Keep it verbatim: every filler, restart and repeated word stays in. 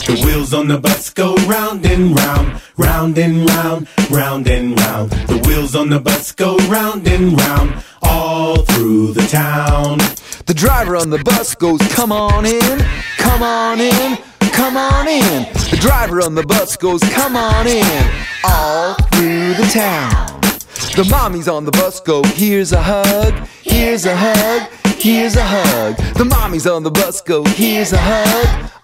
The wheels on the bus go round and round, round and round, round and round. The wheels on the bus go round and round, all through the town. The driver on the bus goes, come on in, come on in, come on in. The driver on the bus goes, come on in, all through the town. The mommies on the bus go, here's a hug, here's a hug, here's a hug. The mommies on the bus go, here's a hug,